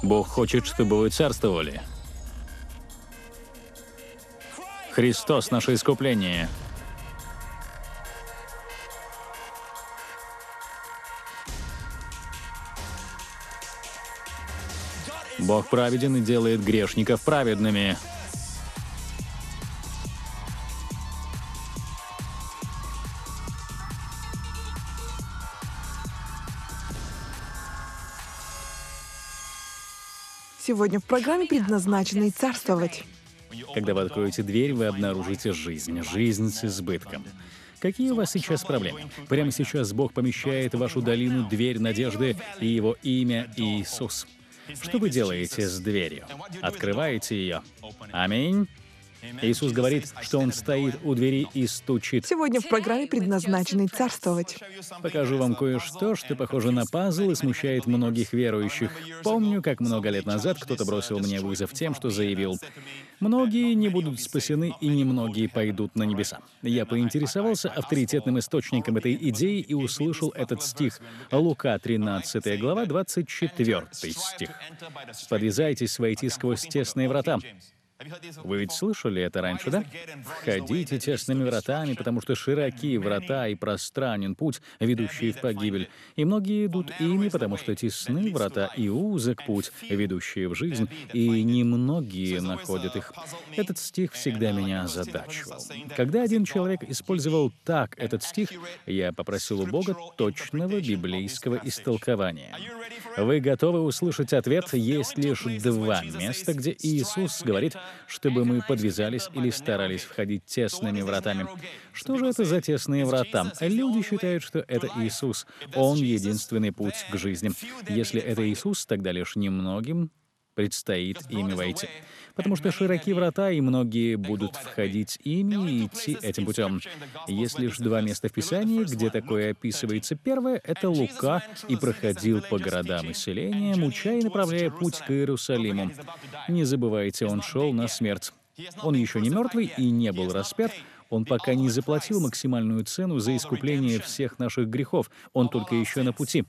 Бог хочет, чтобы вы царствовали. Христос — наше искупление. Бог праведен и делает грешников праведными. Сегодня в программе «Предназначенный царствовать». Когда вы откроете дверь, вы обнаружите жизнь. Жизнь с избытком. Какие у вас сейчас проблемы? Прямо сейчас Бог помещает в вашу долину дверь надежды, и Его имя — Иисус. Что вы делаете с дверью? Открываете ее. Аминь. Иисус говорит, что Он стоит у двери и стучит. Сегодня в программе «Предназначенный царствовать». Покажу вам кое-что, что похоже на пазл и смущает многих верующих. Помню, как много лет назад кто-то бросил мне вызов тем, что заявил: «Многие не будут спасены, и немногие пойдут на небеса». Я поинтересовался авторитетным источником этой идеи и услышал этот стих. Лука, 13 глава, 24 стих. «Подвязайтесь войти сквозь тесные врата». Вы ведь слышали это раньше, да? «Входите тесными вратами, потому что широки врата и пространен путь, ведущий в погибель. И многие идут ими, потому что тесны врата и узок путь, ведущий в жизнь, и немногие находят их». Этот стих всегда меня озадачивал. Когда один человек использовал так этот стих, я попросил у Бога точного библейского истолкования. Вы готовы услышать ответ? Есть лишь два места, где Иисус говорит, чтобы мы подвязались или старались входить тесными вратами. Что же это за тесные врата? Люди считают, что это Иисус. Он — единственный путь к жизни. Если это Иисус, тогда лишь немногим предстоит ими войти. Потому что широки врата, и многие будут входить ими и идти этим путем. Есть лишь два места в Писании, где такое описывается. Первое — это Лука, и проходил по городам и селениям, уча и направляя путь к Иерусалиму. Не забывайте, он шел на смерть. Он еще не мертвый и не был распят. Он пока не заплатил максимальную цену за искупление всех наших грехов. Он только еще на пути.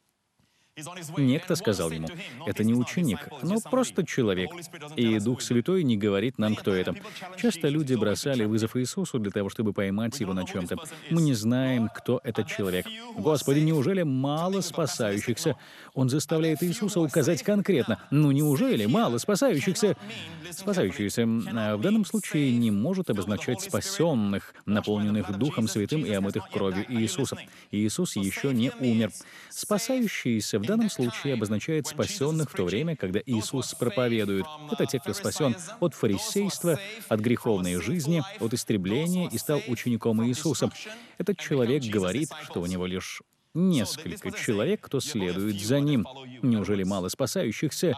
Некто сказал ему: «Это не ученик, но просто человек». И Дух Святой не говорит нам, кто это. Часто люди бросали вызов Иисусу для того, чтобы поймать его на чем-то. Мы не знаем, кто этот человек. Господи, неужели мало спасающихся? Он заставляет Иисуса указать конкретно. Ну неужели мало спасающихся? Спасающиеся в данном случае не может обозначать спасенных, наполненных Духом Святым и омытых кровью Иисуса. Иисус еще не умер. Спасающиеся в данном случае обозначает спасенных в то время, когда Иисус проповедует. Это те, кто спасен от фарисейства, от греховной жизни, от истребления и стал учеником Иисуса. Этот человек говорит, что у него лишь несколько человек, кто следует за ним. Неужели мало спасающихся?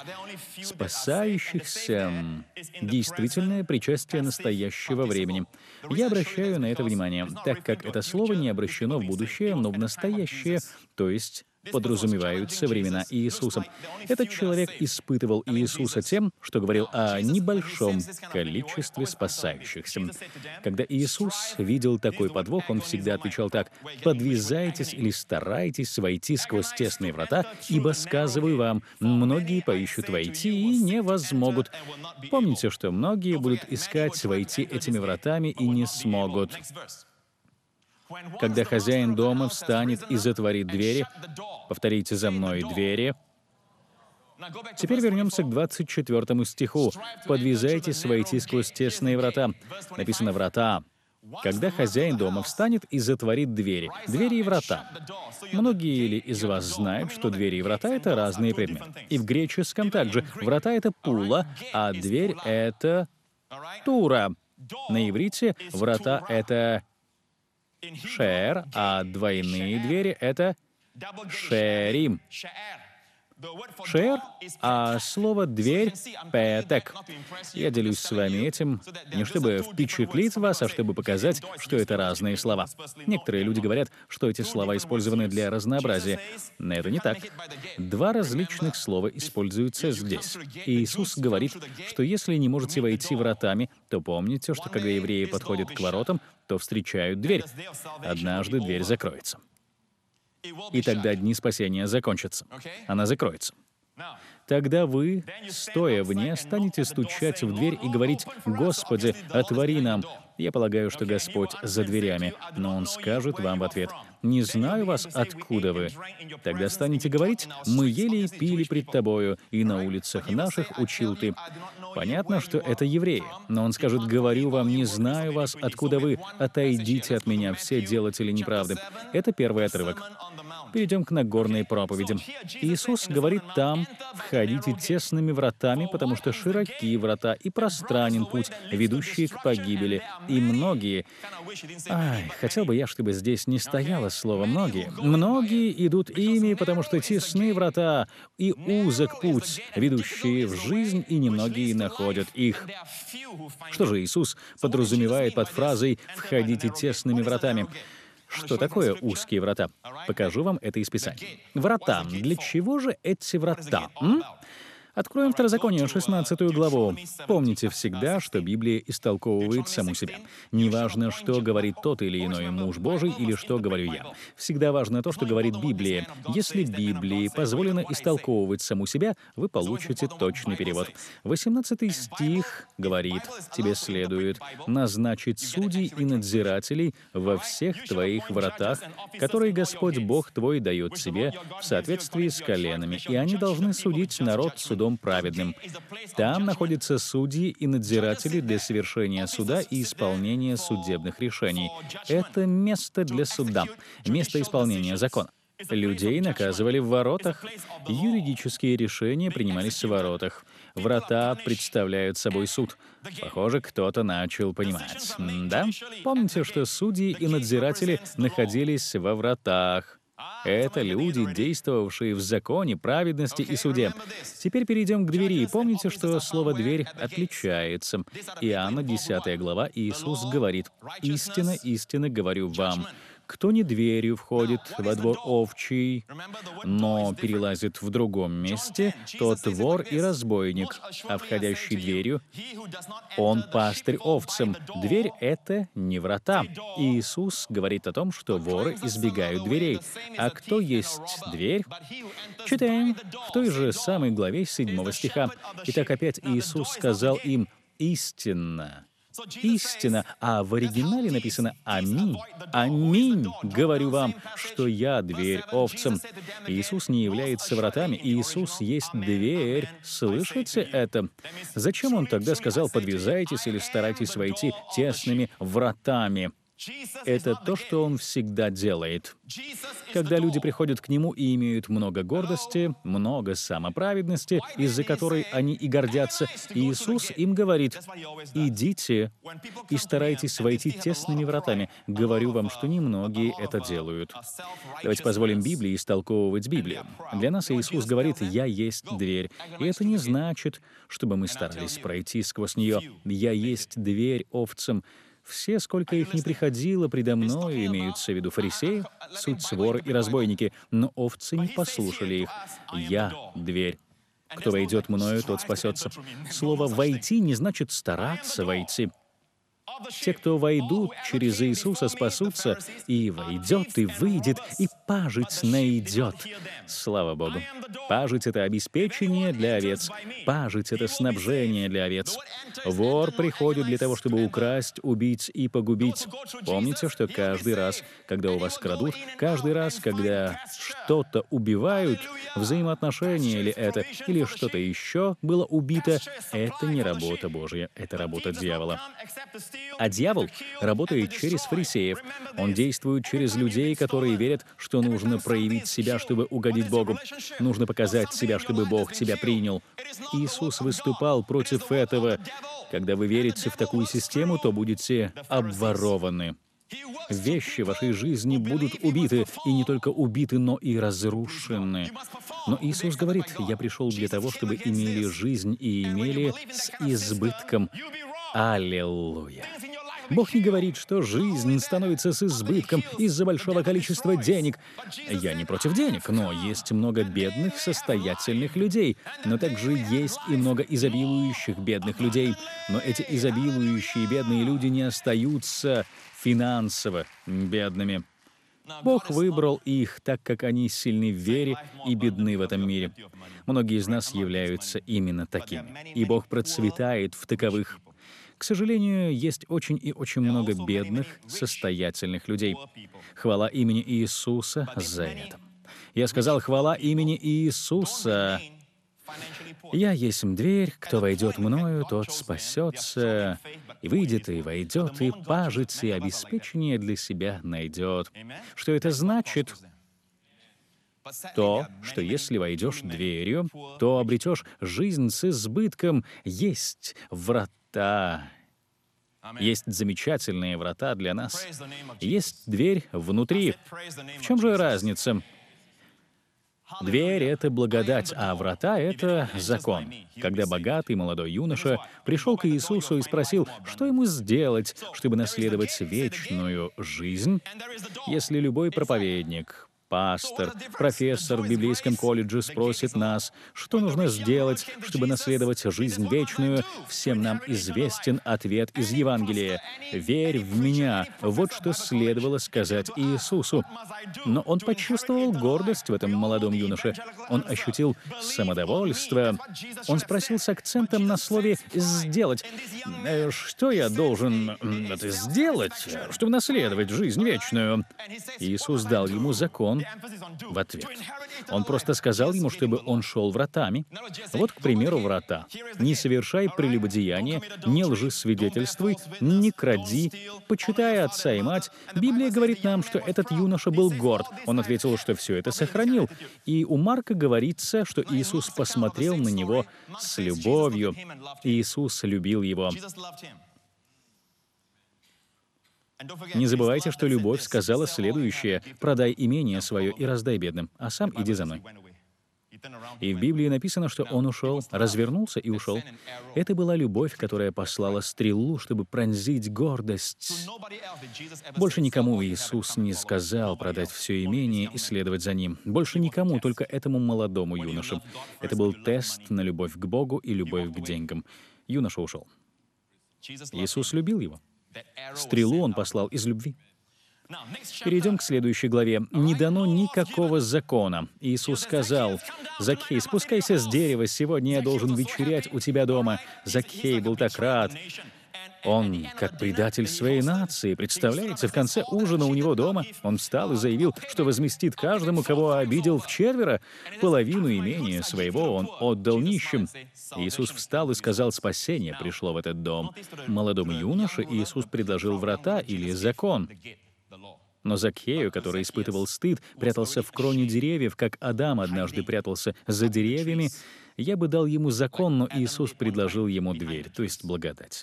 Спасающихся — действительное причастие настоящего времени. Я обращаю на это внимание, так как это слово не обращено в будущее, но в настоящее, то есть подразумеваются времена Иисуса. Этот человек испытывал Иисуса тем, что говорил о небольшом количестве спасающихся. Когда Иисус видел такой подвох, он всегда отвечал так: «Подвязайтесь или старайтесь войти сквозь тесные врата, ибо, сказываю вам, многие поищут войти и не возмогут». Помните, что многие будут искать войти этими вратами и не смогут. Когда хозяин дома встанет и затворит двери, повторите за мной: двери. Теперь вернемся к 24 стиху. «Подвязайтесь войти сквозь тесные врата». Написано «врата». Когда хозяин дома встанет и затворит двери. Двери и врата. Многие ли из вас знают, что двери и врата — это разные предметы? И в греческом также. Врата — это пула, а дверь — это тура. На иврите врата — это шер, а двойные двери — это шерим. Шер, а слово «дверь» — петек. Я делюсь с вами этим не чтобы впечатлить вас, а чтобы показать, что это разные слова. Некоторые люди говорят, что эти слова использованы для разнообразия. Но это не так. Два различных слова используются здесь. И Иисус говорит, что если не можете войти вратами, то помните, что когда евреи подходят к воротам, то встречают дверь. Однажды дверь закроется. И тогда дни спасения закончатся. Она закроется. Тогда вы, стоя вне, станете стучать в дверь и говорить: «Господи, отвори нам». Я полагаю, что Господь за дверями, но Он скажет вам в ответ: «Не знаю вас, откуда вы». Тогда станете говорить: «Мы ели и пили пред тобою, и на улицах наших учил ты». Понятно, что это евреи, но Он скажет: «Говорю вам, не знаю вас, откуда вы, отойдите от меня, все делатели неправды». Это первый отрывок. Перейдем к Нагорной проповеди. Иисус говорит там: «Входите тесными вратами, потому что широки врата и пространен путь, ведущий к погибели, и многие...» хотел бы я, чтобы здесь не стояло слово «многие». «Многие идут ими, потому что тесны врата и узок путь, ведущие в жизнь, и немногие находят их». Что же Иисус подразумевает под фразой «входите тесными вратами»? Что такое узкие врата? Покажу вам это из Писания. Врата. Для чего же эти врата? Откроем Второзаконие, 16 главу. Помните всегда, что Библия истолковывает саму себя. Неважно, что говорит тот или иной муж Божий или что говорю я. Всегда важно то, что говорит Библия. Если Библии позволено истолковывать саму себя, вы получите точный перевод. 18 стих говорит: «Тебе следует назначить судей и надзирателей во всех твоих вратах, которые Господь Бог твой дает тебе в соответствии с коленами, и они должны судить народ судом праведным». Там находятся судьи и надзиратели для совершения суда и исполнения судебных решений. Это место для суда, место исполнения закона. Людей наказывали в воротах. Юридические решения принимались в воротах. Врата представляют собой суд. Похоже, кто-то начал понимать. Да? Помните, что судьи и надзиратели находились во вратах. Это люди, действовавшие в законе, праведности и суде. Теперь перейдем к двери. Помните, что слово «дверь» отличается. Иоанна, 10 глава, Иисус говорит: «Истинно, истинно говорю вам, кто не дверью входит во двор овчий, но перелазит в другом месте, тот вор и разбойник, а входящий дверью, он пастырь овцам». Дверь — это не врата. Иисус говорит о том, что воры избегают дверей. А кто есть дверь? Читаем в той же самой главе 7 стиха. «Итак, опять Иисус сказал им: истинно, истина», а в оригинале написано «Аминь». «Аминь, говорю вам, что я дверь овцам». Иисус не является вратами, Иисус есть дверь. Слышите это? Зачем Он тогда сказал: «Подвязайтесь» или «старайтесь войти тесными вратами»? Это то, что Он всегда делает. Когда люди приходят к Нему и имеют много гордости, много самоправедности, из-за которой они и гордятся, Иисус им говорит: «Идите и старайтесь войти тесными вратами». Говорю вам, что немногие это делают. Давайте позволим Библии истолковывать Библию. Для нас Иисус говорит: «Я есть дверь». И это не значит, чтобы мы старались пройти сквозь нее. «Я есть дверь овцам». Все, сколько их ни приходило предо мною, имеются в виду фарисеи, суть воры и разбойники, но овцы не послушали их. Я — дверь. Кто войдет мною, тот спасется. Слово «войти» не значит стараться войти. Те, кто войдут через Иисуса, спасутся, и войдет, и выйдет, и пажить найдет. Слава Богу! Пажить — это обеспечение для овец. Пажить — это снабжение для овец. Вор приходит для того, чтобы украсть, убить и погубить. Помните, что каждый раз, когда у вас крадут, каждый раз, когда что-то убивают, взаимоотношения ли это, или что-то еще было убито, это не работа Божья, это работа дьявола. А дьявол работает через фарисеев. Он действует через людей, которые верят, что нужно проявить себя, чтобы угодить Богу. Нужно показать себя, чтобы Бог тебя принял. Иисус выступал против этого. Когда вы верите в такую систему, то будете обворованы. Вещи в вашей жизни будут убиты, и не только убиты, но и разрушены. Но Иисус говорит: «Я пришел для того, чтобы имели жизнь и имели с избытком». Аллилуйя! Бог не говорит, что жизнь становится с избытком из-за большого количества денег. Я не против денег, но есть много бедных, состоятельных людей. Но также есть и много изобилующих бедных людей. Но эти изобилующие бедные люди не остаются финансово бедными. Бог выбрал их, так как они сильны в вере и бедны в этом мире. Многие из нас являются именно такими, и Бог процветает в таковых. К сожалению, есть очень и очень много бедных, состоятельных людей. Хвала имени Иисуса за это. Я сказал, хвала имени Иисуса. «Я есть дверь, кто войдет мною, тот спасется, и выйдет, и войдет, и пажить, и обеспечение для себя найдет». Что это значит? То, что если войдешь дверью, то обретешь жизнь с избытком. Есть врата. Есть замечательные врата для нас. Есть дверь внутри. В чем же разница? Дверь — это благодать, а врата — это закон. Когда богатый молодой юноша пришел к Иисусу и спросил, что ему сделать, чтобы наследовать вечную жизнь, если любой проповедник, пастор, профессор в библейском колледже спросит нас, что нужно сделать, чтобы наследовать жизнь вечную, всем нам известен ответ из Евангелия: «Верь в Меня». Вот что следовало сказать Иисусу. Но он почувствовал гордость в этом молодом юноше. Он ощутил самодовольство. Он спросил с акцентом на слове «сделать». «Что я должен это сделать, чтобы наследовать жизнь вечную?» Иисус дал ему закон в ответ. Он просто сказал ему, чтобы он шел вратами. Вот, к примеру, врата. «Не совершай прелюбодеяния, не лжесвидетельствуй, не кради, почитай отца и мать». Библия говорит нам, что этот юноша был горд. Он ответил, что все это сохранил. И у Марка говорится, что Иисус посмотрел на него с любовью. Иисус любил его. Не забывайте, что любовь сказала следующее: «Продай имение свое и раздай бедным, а сам иди за мной». И в Библии написано, что он ушел, развернулся и ушел. Это была любовь, которая послала стрелу, чтобы пронзить гордость. Больше никому Иисус не сказал продать все имение и следовать за ним. Больше никому, только этому молодому юноше. Это был тест на любовь к Богу и любовь к деньгам. Юноша ушел. Иисус любил его. Стрелу он послал из любви. Перейдем к следующей главе. «Не дано никакого закона». Иисус сказал: «Закхей, спускайся с дерева, сегодня я должен вечерять у тебя дома». Закхей был так рад. Он, как предатель своей нации, представляете, в конце ужина у него дома он встал и заявил, что возместит каждому, кого обидел, вчетверо. Половину имения своего он отдал нищим. Иисус встал и сказал: спасение пришло в этот дом. Молодому юноше Иисус предложил врата или закон. Но Закхею, который испытывал стыд, прятался в кроне деревьев, как Адам однажды прятался за деревьями, я бы дал ему закон, но Иисус предложил ему дверь, то есть благодать.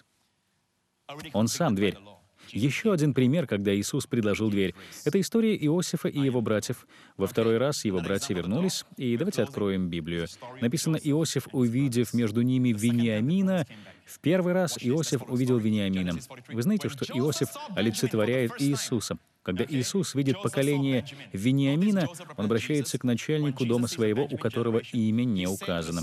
Он сам дверь. Еще один пример, когда Иисус предложил дверь. Это история Иосифа и его братьев. Во второй раз его братья вернулись, и давайте откроем Библию. Написано: «Иосиф, увидев между ними Вениамина». В первый раз Иосиф увидел Вениамина. Вы знаете, что Иосиф олицетворяет Иисуса. Когда Иисус видит поколение Вениамина, он обращается к начальнику дома своего, у которого имя не указано.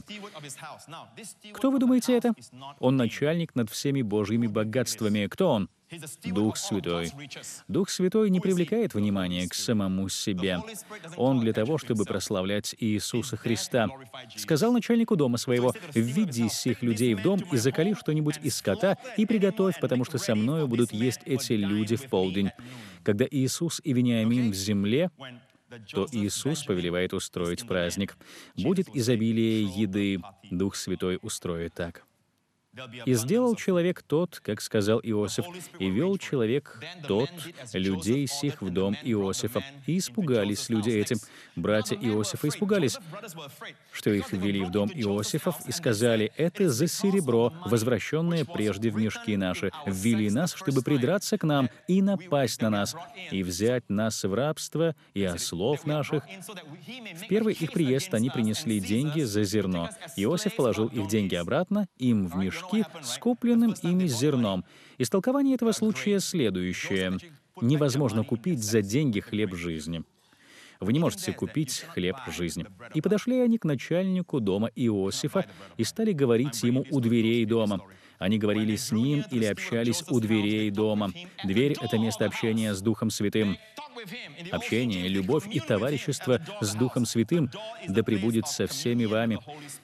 Кто, вы думаете, это? Он начальник над всеми Божьими богатствами. Кто он? Дух Святой. Дух Святой не привлекает внимания к самому себе. Он для того, чтобы прославлять Иисуса Христа. Сказал начальнику дома своего: «Введи сих людей в дом и заколи что-нибудь из скота и приготовь, потому что со мною будут есть эти люди в полдень». Когда Иисус и Вениамин в земле, то Иисус повелевает устроить праздник. Будет изобилие еды, Дух Святой устроит так. «И сделал человек тот, как сказал Иосиф, и вел человек тот людей сих в дом Иосифа. И испугались люди этим. Братья Иосифа испугались, что их ввели в дом Иосифов, и сказали: это за серебро, возвращенное прежде в мешки наши, ввели нас, чтобы придраться к нам и напасть на нас, и взять нас в рабство и ослов наших». В первый их приезд они принесли деньги за зерно. Иосиф положил их деньги обратно им в мешки с купленным ими зерном. Истолкование этого случая следующее: невозможно купить за деньги хлеб жизни. Вы не можете купить хлеб жизни. И подошли они к начальнику дома Иосифа и стали говорить ему у дверей дома: Они говорили с Ним или общались у дверей дома. Дверь — это место общения с Духом Святым. Общение, любовь и товарищество с Духом Святым да пребудет со всеми вами.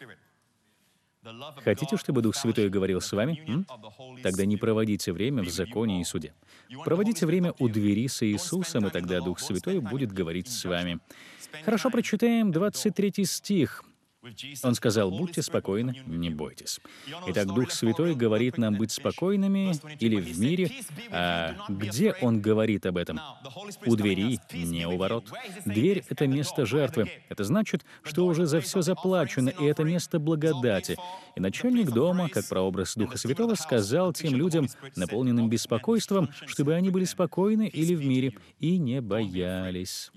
Хотите, чтобы Дух Святой говорил с вами? Тогда не проводите время в законе и суде. Проводите время у двери с Иисусом, и тогда Дух Святой будет говорить с вами. Хорошо, прочитаем 23 стих. Он сказал: «Будьте спокойны, не бойтесь». Итак, Дух Святой говорит нам быть спокойными или в мире. А где Он говорит об этом? У двери, не у ворот. Дверь — это место жертвы. Это значит, что уже за все заплачено, и это место благодати. И начальник дома, как прообраз Духа Святого, сказал тем людям, наполненным беспокойством, чтобы они были спокойны или в мире и не боялись.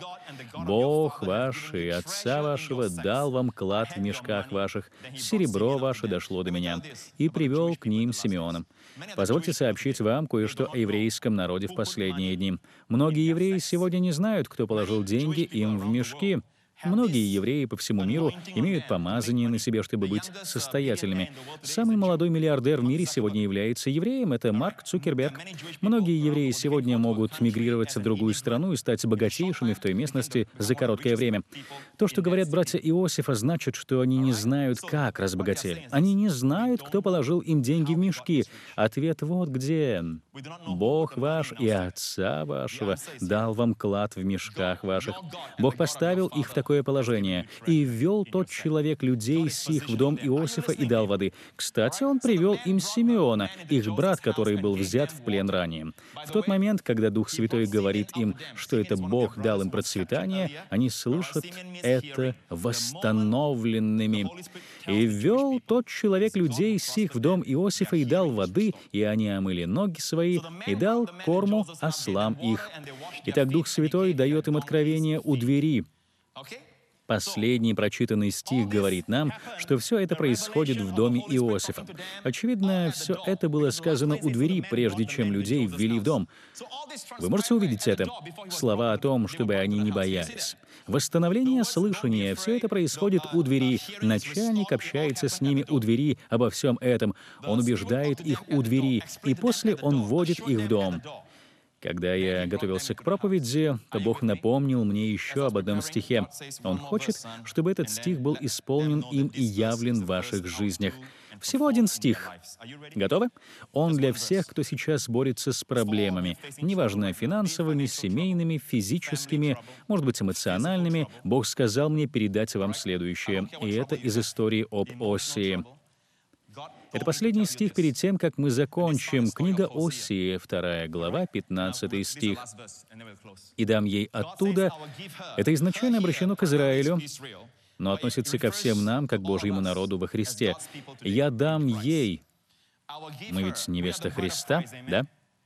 Бог ваш и Отца вашего дал вам клад в мешках ваших, серебро ваше дошло до меня, и привел к ним Симеона. Позвольте сообщить вам кое-что о еврейском народе в последние дни. Многие евреи сегодня не знают, кто положил деньги им в мешки. Многие евреи по всему миру имеют помазание на себе, чтобы быть состоятельными. Самый молодой миллиардер в мире сегодня является евреем — это Марк Цукерберг. Многие евреи сегодня могут мигрировать в другую страну и стать богатейшими в той местности за короткое время. То, что говорят братья Иосифа, значит, что они не знают, как разбогатели. Они не знают, кто положил им деньги в мешки. Ответ вот где. Бог ваш и Отца вашего дал вам клад в мешках ваших. Бог поставил их в такое положение. «И ввел тот человек людей сих в дом Иосифа и дал воды». Кстати, он привел им Симеона, их брат, который был взят в плен ранее. В тот момент, когда Дух Святой говорит им, что это Бог дал им процветание, они слышат это восстановленными. «И ввел тот человек людей сих в дом Иосифа и дал воды, и они омыли ноги свои, и дал корму ослам их». Итак, Дух Святой дает им откровение у двери. Последний прочитанный стих говорит нам, что все это происходит в доме Иосифа. Очевидно, все это было сказано у двери, прежде чем людей ввели в дом. Вы можете увидеть это? Слова о том, чтобы они не боялись. Восстановление слышания — все это происходит у двери. Начальник общается с ними у двери обо всем этом. Он убеждает их у двери, и после он вводит их в дом. Когда я готовился к проповеди, то Бог напомнил мне еще об одном стихе. Он хочет, чтобы этот стих был исполнен им и явлен в ваших жизнях. Всего один стих. Готовы? Он для всех, кто сейчас борется с проблемами, неважно, финансовыми, семейными, физическими, может быть, эмоциональными. Бог сказал мне передать вам следующее, и это из истории об Осии. Это последний стих перед тем, как мы закончим. Книга Осии, 2 глава, 15 стих. «И дам ей оттуда». Это изначально обращено к Израилю, но относится ко всем нам, как Божьему народу во Христе. «Я дам ей». Мы ведь невеста Христа, да?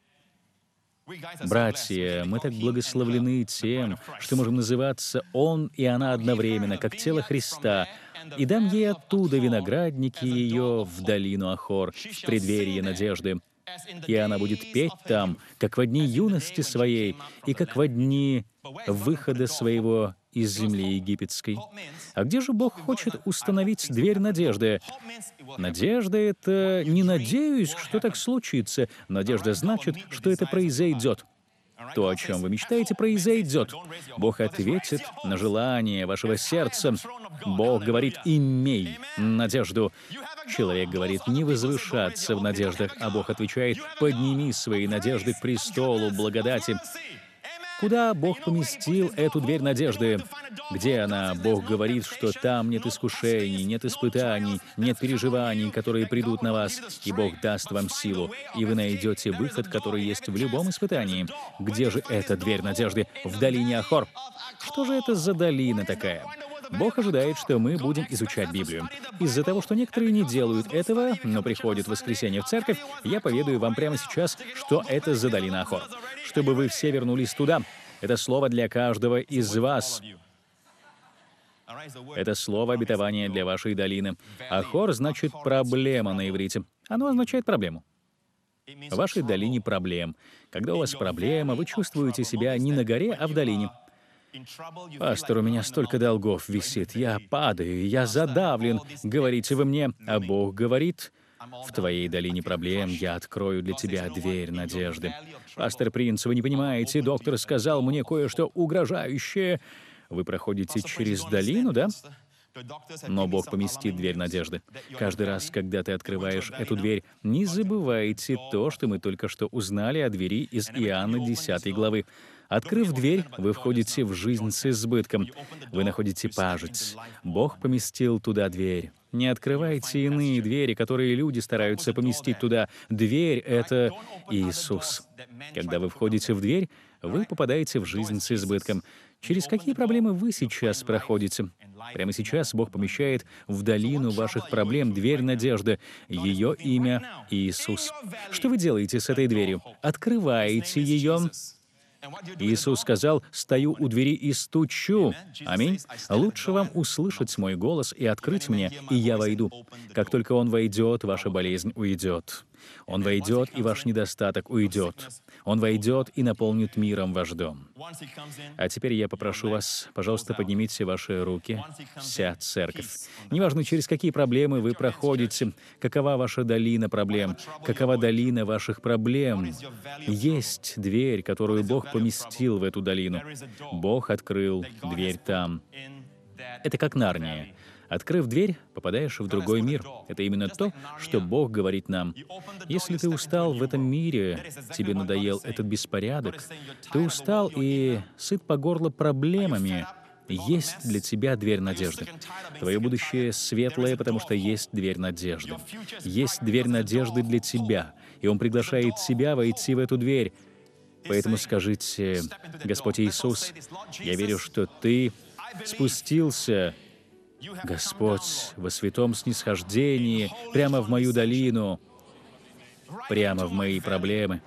Братья, мы так благословлены тем, что можем называться «Он» и «Она» одновременно, как тело Христа. «И дам ей оттуда виноградники ее в долину Ахор, в преддверии надежды. И она будет петь там, как во дни юности своей, и как во дни выхода своего из земли египетской». А где же Бог хочет установить дверь надежды? Надежда — это не «надеюсь, что так случится». Надежда значит, что это произойдет. То, о чем вы мечтаете, произойдет. Бог ответит на желание вашего сердца. Бог говорит: «Имей надежду». Человек говорит: «Не возвышаться в надеждах», а Бог отвечает: «Подними свои надежды к престолу благодати». Куда Бог поместил эту дверь надежды? Где она? Бог говорит, что там нет искушений, нет испытаний, нет переживаний, которые придут на вас, и Бог даст вам силу, и вы найдете выход, который есть в любом испытании. Где же эта дверь надежды? В долине Ахор. Что же это за долина такая? Бог ожидает, что мы будем изучать Библию. Из-за того, что некоторые не делают этого, но приходят в воскресенье в церковь, я поведаю вам прямо сейчас, что это за долина Ахор. Чтобы вы все вернулись туда. Это слово для каждого из вас. Это слово обетования для вашей долины. Ахор значит «проблема» на иврите. Оно означает проблему. В вашей долине проблем. Когда у вас проблема, вы чувствуете себя не на горе, а в долине. «Пастор, у меня столько долгов висит, я падаю, я задавлен», — говорите вы мне, а Бог говорит: В твоей долине проблем я открою для тебя дверь надежды. Пастор Принц, вы не понимаете, доктор сказал мне кое-что угрожающее. Вы проходите через долину, да? Но Бог поместит дверь надежды. Каждый раз, когда ты открываешь эту дверь, не забывайте то, что мы только что узнали о двери из Иоанна 10 главы. Открыв дверь, вы входите в жизнь с избытком. Вы находите пажить. Бог поместил туда дверь. Не открывайте иные двери, которые люди стараются поместить туда. Дверь — это Иисус. Когда вы входите в дверь, вы попадаете в жизнь с избытком. Через какие проблемы вы сейчас проходите? Прямо сейчас Бог помещает в долину ваших проблем дверь надежды. Ее имя — Иисус. Что вы делаете с этой дверью? Открываете ее. Иисус сказал: «Стою у двери и стучу». Аминь. Лучше вам услышать мой голос и открыть мне, и я войду. Как только Он войдет, ваша болезнь уйдет. Он войдет, и ваш недостаток уйдет. Он войдет и наполнит миром ваш дом. А теперь я попрошу вас, пожалуйста, поднимите ваши руки, вся церковь. Неважно, через какие проблемы вы проходите, какова ваша долина проблем, какова долина ваших проблем. Есть дверь, которую Бог поместил в эту долину. Бог открыл дверь там. Это как Нарния. Открыв дверь, попадаешь в другой мир. Это именно то, что Бог говорит нам. Если ты устал в этом мире, тебе надоел этот беспорядок, ты устал и сыт по горло проблемами, есть для тебя дверь надежды. Твое будущее светлое, потому что есть дверь надежды. Есть дверь надежды для тебя, и Он приглашает тебя войти в эту дверь. Поэтому скажите: «Господь Иисус, я верю, что Ты спустился, Господь, во святом снисхождении, прямо в мою долину, прямо в мои проблемы.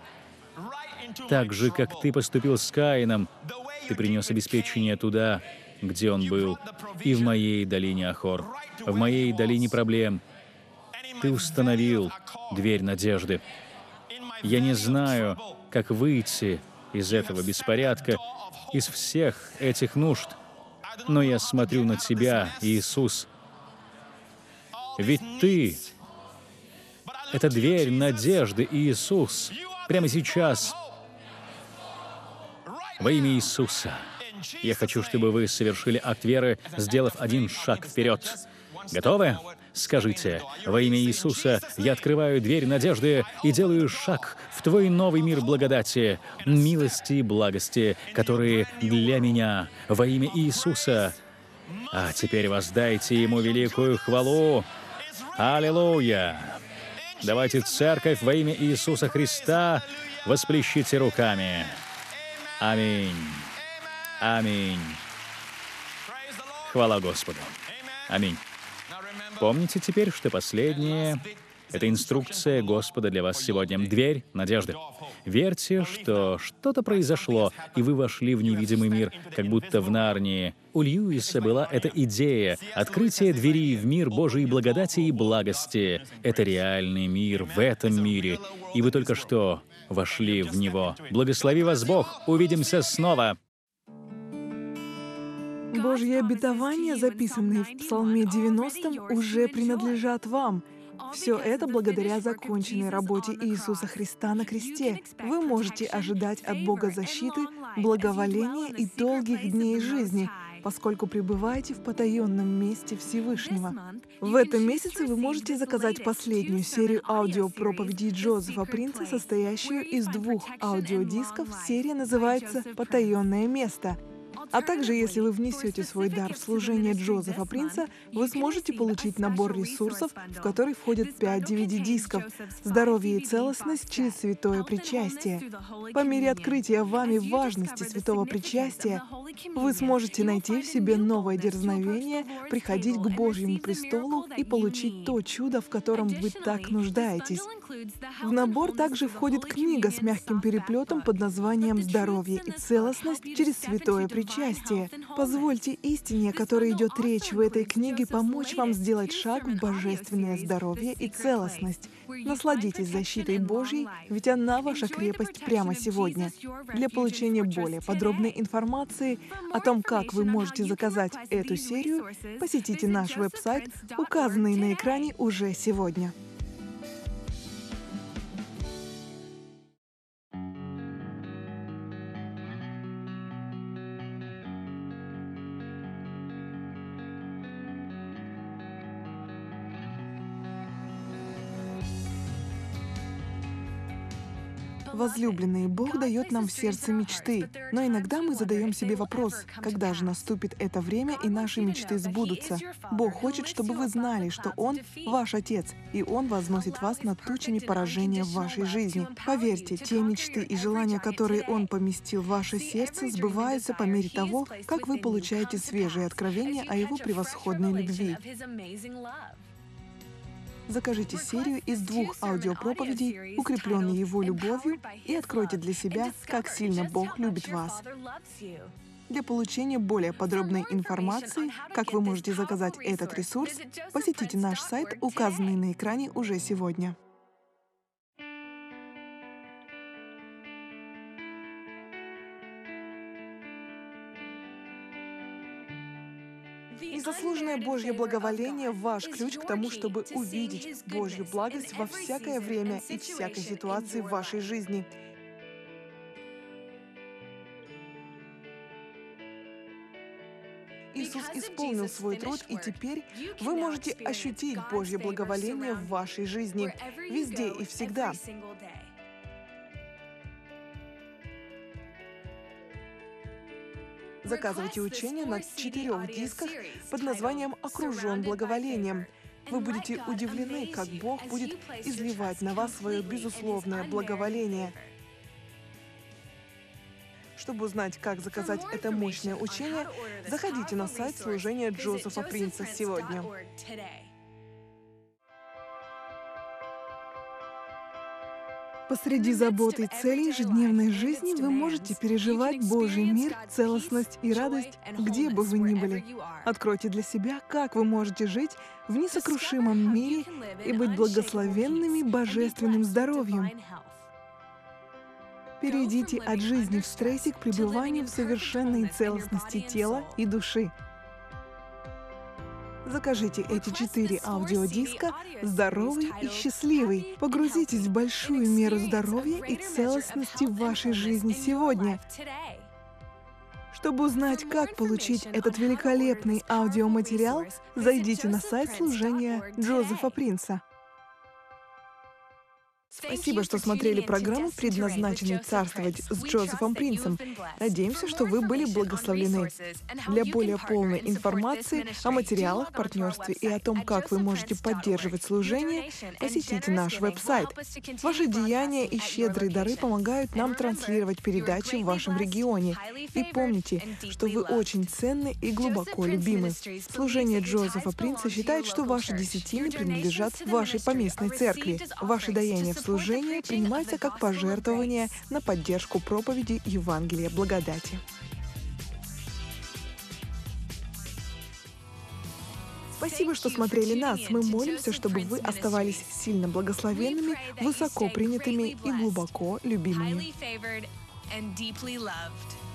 Так же, как Ты поступил с Каином, Ты принес обеспечение туда, где он был, и в моей долине Ахор, в моей долине проблем. Ты установил дверь надежды. Я не знаю, как выйти из этого беспорядка, из всех этих нужд, но я смотрю на Тебя, Иисус. Ведь Ты — это дверь надежды, Иисус. Прямо сейчас, во имя Иисуса, я хочу, чтобы вы совершили акт веры, сделав один шаг вперед. Готовы? Скажите: «Во имя Иисуса я открываю дверь надежды и делаю шаг в Твой новый мир благодати, милости и благости, которые для меня во имя Иисуса». А теперь воздайте Ему великую хвалу. Аллилуйя! Давайте, церковь, во имя Иисуса Христа восплещите руками. Аминь. Аминь. Хвала Господу. Аминь. Помните теперь, что последнее — это инструкция Господа для вас сегодня. Дверь надежды. Верьте, что что-то произошло, и вы вошли в невидимый мир, как будто в Нарнии. У Льюиса была эта идея — открытие двери в мир Божией благодати и благости. Это реальный мир в этом мире, и вы только что вошли в него. Благослови вас Бог! Увидимся снова! Божьи обетования, записанные в Псалме 90, уже принадлежат вам. Все это благодаря законченной работе Иисуса Христа на кресте. Вы можете ожидать от Бога защиты, благоволения и долгих дней жизни, поскольку пребываете в потаенном месте Всевышнего. В этом месяце вы можете заказать последнюю серию аудиопроповедей Джозефа Принца, состоящую из 2 аудиодисков. Серия называется «Потаенное место». А также, если вы внесете свой дар в служение Джозефа Принца, вы сможете получить набор ресурсов, в который входят 5 DVD-дисков «Здоровье и целостность через святое причастие». По мере открытия вами важности святого причастия, вы сможете найти в себе новое дерзновение, приходить к Божьему престолу и получить то чудо, в котором вы так нуждаетесь. В набор также входит книга с мягким переплетом под названием «Здоровье и целостность через святое причастие». Позвольте истине, о которой идет речь в этой книге, помочь вам сделать шаг в божественное здоровье и целостность. Насладитесь защитой Божьей, ведь она ваша крепость прямо сегодня. Для получения более подробной информации о том, как вы можете заказать эту серию, посетите наш веб-сайт, указанный на экране уже сегодня. Возлюбленные, Бог дает нам в сердце мечты, но иногда мы задаем себе вопрос, когда же наступит это время и наши мечты сбудутся. Бог хочет, чтобы вы знали, что Он — ваш Отец, и Он возносит вас над тучами поражения в вашей жизни. Поверьте, те мечты и желания, которые Он поместил в ваше сердце, сбываются по мере того, как вы получаете свежие откровения о Его превосходной любви. Закажите серию из 2 аудиопроповедей, укрепленные Его любовью, и откройте для себя, как сильно Бог любит вас. Для получения более подробной информации, как вы можете заказать этот ресурс, посетите наш сайт, указанный на экране уже сегодня. Незаслуженное Божье благоволение — ваш ключ к тому, чтобы увидеть Божью благость во всякое время и всякой ситуации в вашей жизни. Иисус исполнил свой труд, и теперь вы можете ощутить Божье благоволение в вашей жизни, везде и всегда. Заказывайте учение на 4 дисках под названием «Окружен благоволением». Вы будете удивлены, как Бог будет изливать на вас свое безусловное благоволение. Чтобы узнать, как заказать это мощное учение, заходите на сайт служения Джозефа Принца сегодня. Посреди забот и целей ежедневной жизни вы можете переживать Божий мир, целостность и радость, где бы вы ни были. Откройте для себя, как вы можете жить в несокрушимом мире и быть благословенными божественным здоровьем. Перейдите от жизни в стрессе к пребыванию в совершенной целостности тела и души. Закажите эти 4 аудиодиска «Здоровый и счастливый». Погрузитесь в большую меру здоровья и целостности в вашей жизни сегодня. Чтобы узнать, как получить этот великолепный аудиоматериал, зайдите на сайт служения Джозефа Принца. Спасибо, что смотрели программу, предназначенную царствовать с Джозефом Принцем. Надеемся, что вы были благословлены. Для более полной информации о материалах, партнерстве и о том, как вы можете поддерживать служение, посетите наш веб-сайт. Ваши деяния и щедрые дары помогают нам транслировать передачи в вашем регионе. И помните, что вы очень ценны и глубоко любимы. Служение Джозефа Принца считает, что ваши десятины принадлежат вашей поместной церкви. Ваши даяния в служение принимается как пожертвование на поддержку проповеди Евангелия благодати. Спасибо, что смотрели нас. Мы молимся, чтобы вы оставались сильно благословенными, высоко принятыми и глубоко любимыми.